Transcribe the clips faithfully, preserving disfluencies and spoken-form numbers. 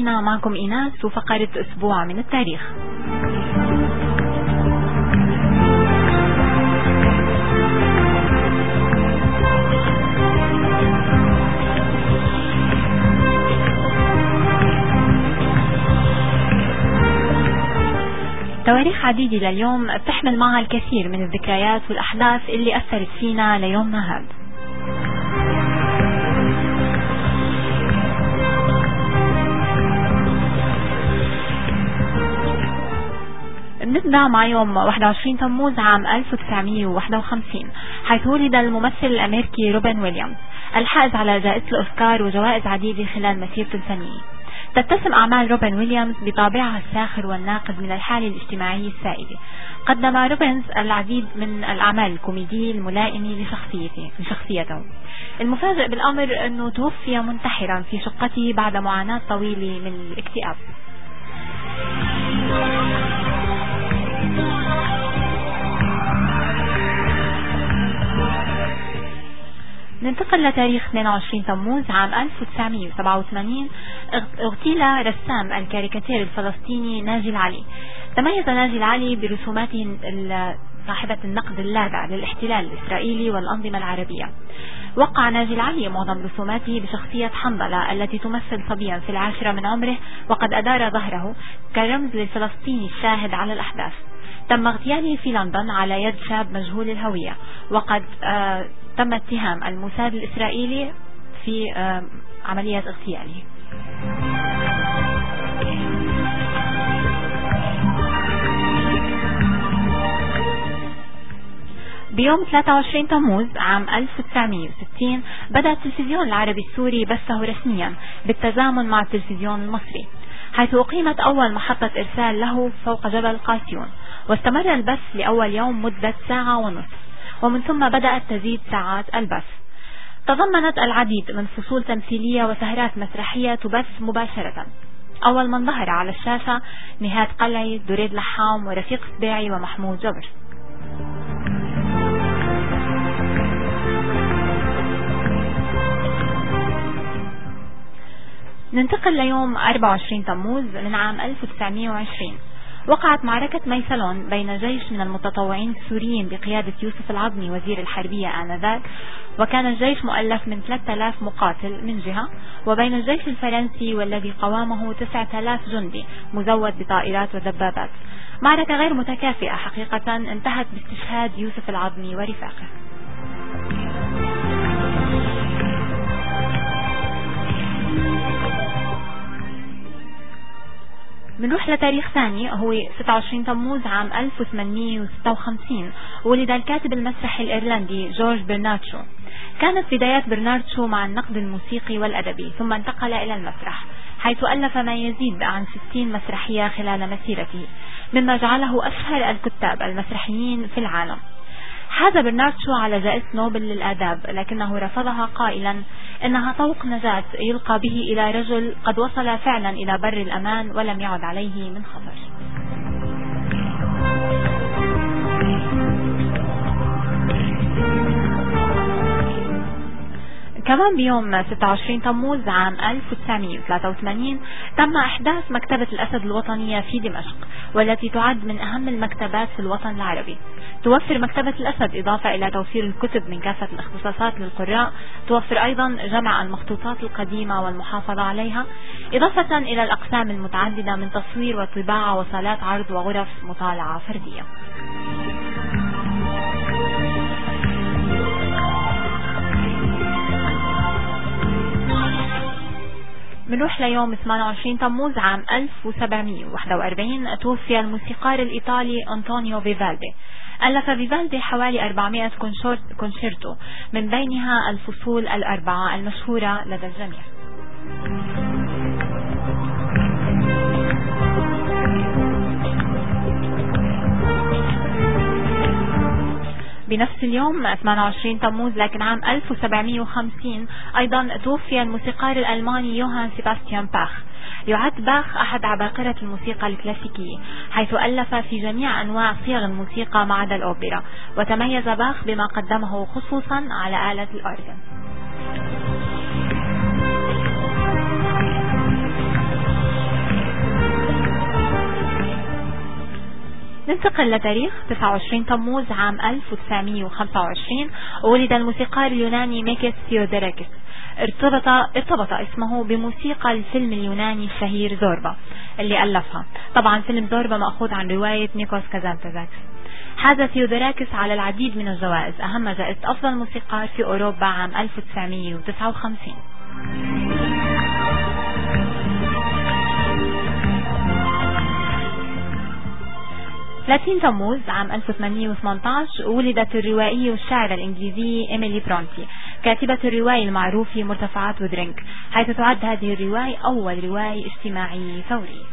مستمعينا، معكم إيناس وفقرة أسبوع من التاريخ. تواريخ عديدة لليوم بتحمل معها الكثير من الذكريات والأحداث اللي أثرت فينا ليومنا هذا. نبدأ مع يوم واحد وعشرين تموز عام ألف وتسعمئة وواحد وخمسين، حيث ولد الممثل الأمريكي روبن ويليامز، الحائز على جائزة الأوسكار وجوائز عديدة خلال مسيرته الفنية. تتسم أعمال روبن ويليامز بطابعها الساخر والناقد من الحالة الاجتماعية السائدة. قدم روبنز العديد من الأعمال الكوميدية الملائمة لشخصيته لشخصيته. المفاجئ بالأمر أنه توفي منتحرا في شقته بعد معاناة طويلة من الاكتئاب. ننتقل لتاريخ اثنين وعشرين تموز عام ألف وتسعمئة وسبعة وثمانين. اغتيل رسام الكاريكاتير الفلسطيني ناجي العلي. تميز ناجي العلي برسوماته صاحبة النقد اللاذع للاحتلال الإسرائيلي والأنظمة العربية. وقع ناجي العلي معظم رسوماته بشخصية حنظلة التي تمثل صبيا في العاشرة من عمره، وقد أدار ظهره كرمز للفلسطيني الشاهد على الأحداث. تم اغتياله في لندن على يد شاب مجهول الهوية، وقد آه تم اتهام الموساد الإسرائيلي في آه عملية اغتياله. بيوم ثلاثة وعشرين تموز عام ألف وتسعمئة وستين بدأ التلفزيون العربي السوري بثه رسميا بالتزامن مع التلفزيون المصري، حيث أقيمت أول محطة إرسال له فوق جبل قاسيون، واستمر البث لأول يوم مدة ساعة ونصف، ومن ثم بدأت تزيد ساعات البث. تضمنت العديد من فصول تمثيلية وسهرات مسرحية تبث مباشرة. أول من ظهر على الشاشة نهاد قلعي، دريد لحام، ورفيق سباعي، ومحمود جبر. ننتقل ليوم أربعة وعشرين تموز من عام ألف وتسعمئة وعشرين. وقعت معركة ميسلون بين جيش من المتطوعين السوريين بقيادة يوسف العظمي وزير الحربية آنذاك، وكان الجيش مؤلف من ثلاثة آلاف مقاتل من جهة، وبين الجيش الفرنسي والذي قوامه تسعة آلاف جندي مزود بطائرات ودبابات. معركة غير متكافئة حقيقة، انتهت باستشهاد يوسف العظمي ورفاقه. بنروح لتاريخ ثاني، هو ستة وعشرين تموز عام ألف وثمانمئة وستة وخمسين. ولد الكاتب المسرحي الإيرلندي جورج برنارد شو. كانت بدايات برنارد شو مع النقد الموسيقي والأدبي، ثم انتقل إلى المسرح، حيث ألف ما يزيد عن ستين مسرحية خلال مسيرته، مما جعله أشهر الكتاب المسرحيين في العالم. حاز برنارد شو على جائزة نوبل للآداب، لكنه رفضها قائلا إنها طوق نجاة يلقى به إلى رجل قد وصل فعلا إلى بر الأمان ولم يعد عليه من خطر. كمان بيوم ستة وعشرين تموز عام ألف وتسعمئة وثلاثة وثمانين تم إحداث مكتبة الأسد الوطنية في دمشق، والتي تعد من أهم المكتبات في الوطن العربي. توفر مكتبة الأسد إضافة إلى توفير الكتب من كافة الاختصاصات للقراء، توفر أيضا جمع المخطوطات القديمة والمحافظة عليها، إضافة إلى الأقسام المتعددة من تصوير وطباعة وصالات عرض وغرف مطالعة فردية. بنروح ليوم ثمانية وعشرين تموز عام ألف وسبعمئة وواحد وأربعين. توفي الموسيقار الإيطالي أنطونيو فيفالدي. ألف فيفالدي حوالي أربعمئة كونشيرتو، من بينها الفصول الأربعة المشهورة لدى الجميع. بنفس اليوم ثمانية وعشرين تموز لكن عام ألف وسبعمئة وخمسين أيضا توفي الموسيقار الألماني يوهان سيباستيان باخ. يعد باخ أحد عباقرة الموسيقى الكلاسيكية، حيث ألف في جميع أنواع صيغ الموسيقى ما عدا الأوبرا، وتميز باخ بما قدمه خصوصا على آلة الأورغن. ننتقل لتاريخ تسعة وعشرين تموز عام ألف وتسعمئة وخمسة وعشرين، ولد الموسيقار اليوناني ميكس ثيودوراكس. ارتبط ارتبط اسمه بموسيقى الفيلم اليوناني الشهير زوربا اللي ألفها. طبعا فيلم زوربا مأخوذ عن رواية نيكوس كازانتزاكس. حاز ثيودوراكس على العديد من الجوائز، أهم جائزة أفضل موسيقار في أوروبا عام ألف وتسعمئة وتسعة وخمسين. ثلاثين تموز عام ألف وثمانمئة وثمانية عشر ولدت الروائية والشاعرة الإنجليزية إيميلي برونتي، كاتبة الرواية المعروفة مرتفعات ودرينك، حيث تعد هذه الرواية أول رواية اجتماعية ثورية.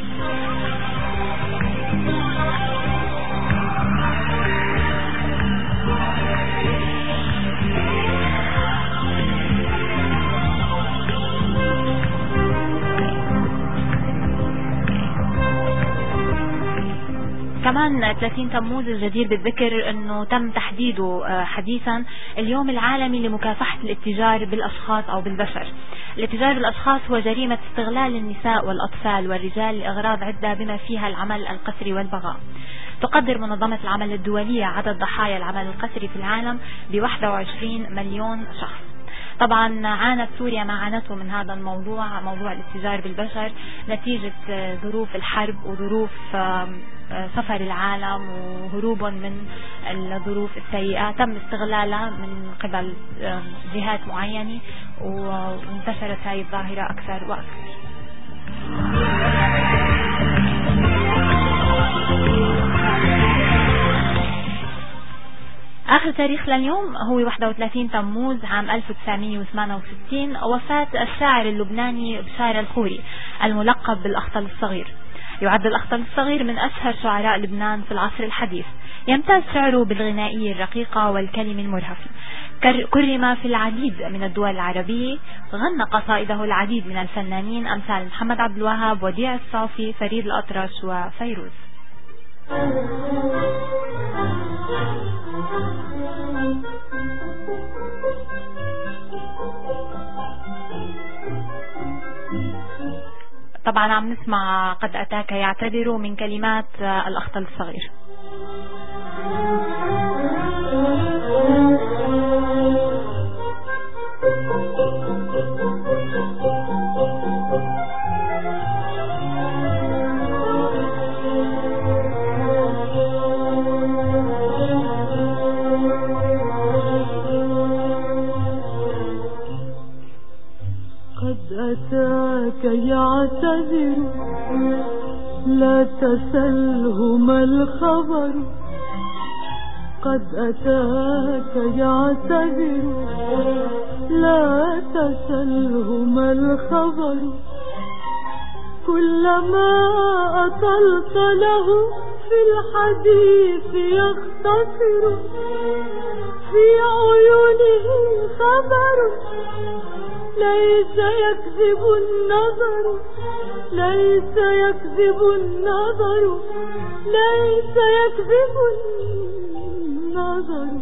كمان ثلاثين تموز الجدير بالذكر انه تم تحديده حديثا اليوم العالمي لمكافحة الاتجار بالاشخاص او بالبشر. الاتجار بالاشخاص هو جريمة استغلال النساء والاطفال والرجال لاغراض عدة بما فيها العمل القسري والبغاء. تقدر منظمة العمل الدولية عدد ضحايا العمل القسري في العالم ب واحد وعشرين مليون شخص. طبعا عانت سوريا ما عانته من هذا الموضوع، موضوع الاتجار بالبشر، نتيجة ظروف الحرب وظروف سفر العالم وهروب من الظروف السيئة تم استغلالها من قبل جهات معينة، وانتشرت هذه الظاهرة أكثر وأكثر. آخر تاريخ لليوم هو واحد وثلاثين تموز عام ألف وتسعمئة وثمانية وستين، وفاة الشاعر اللبناني بشار الخوري الملقب بالأخطل الصغير. يعد الأخطل الصغير من أشهر شعراء لبنان في العصر الحديث، يمتاز شعره بالغنائية الرقيقة والكلم المرهف. كرم في العديد من الدول العربية، غنى قصائده العديد من الفنانين أمثال محمد عبد الوهاب، وديع الصافي، فريد الأطرش، وفيروز. طبعا عم نسمع قد أتاك يعتذر من كلمات الأخطل الصغير. أتاك يعتذر لا تسله ما الخبر، قد أتاك يعتذر لا تسله ما الخبر، كلما أطلت له في الحديث يختصر، في عيونه خبر ليس يكذب النظر، ليس يكذب النظر، ليس يكذب النظر.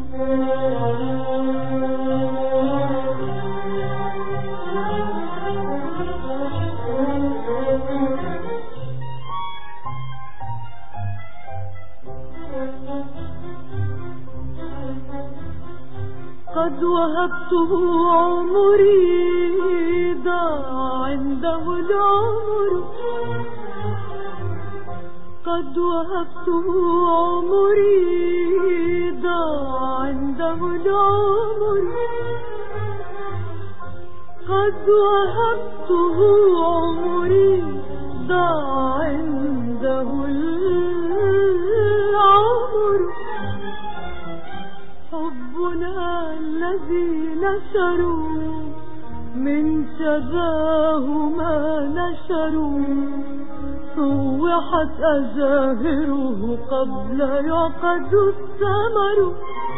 قد وهبته عمري ضاع عنده العمر، قد وهبته عمري ضاع عنده العمر، قد وهبته عمري ضاع عنده العمر. حبنا الذي نشروا من شذاه ما نشروا، صوحت أزاهره قبل يعقد الثمر.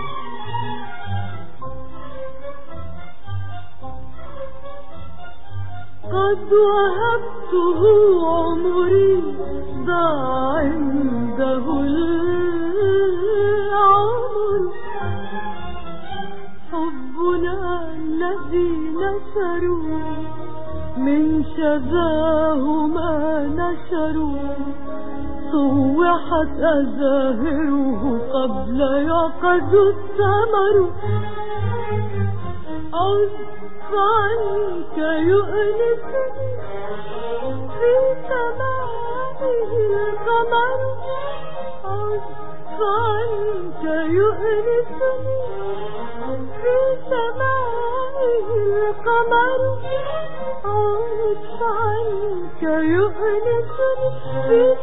قد وهبته عمري ضاع عنده العمر، حبنا الذي نشروا من شذاه ما نشروا، بشره صوحت أزاهره قبل يعقد الثمر عد عنك يؤنسني في سمائه القمر عد عنك يؤنسني في سمائه القمر عد عنك يؤنسني في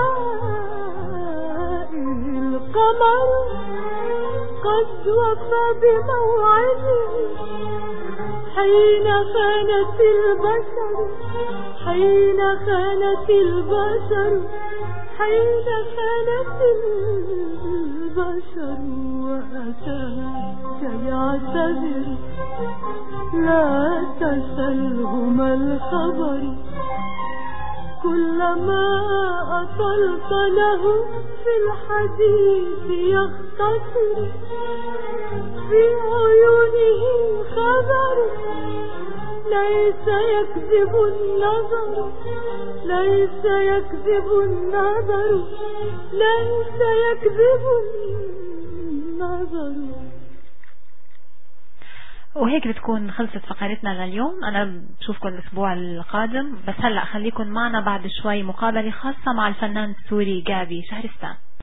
سمائه القمر قد وفى بموعده حين خانت البشر حين خانت البشر حين خانت البشر وأتاك يعتذر لا تسأله ما الخبر كلما أطلت له في الحديث يختصر في عيونه خبر ليس يكذب النظر ليس يكذب النظر ليس يكذب النظر. وهيك بتكون خلصت فقرتنا لليوم. أنا بشوفكم الأسبوع القادم، بس هلأ خليكم معنا بعد شوي مقابلة خاصة مع الفنان السوري جابي شهرستان.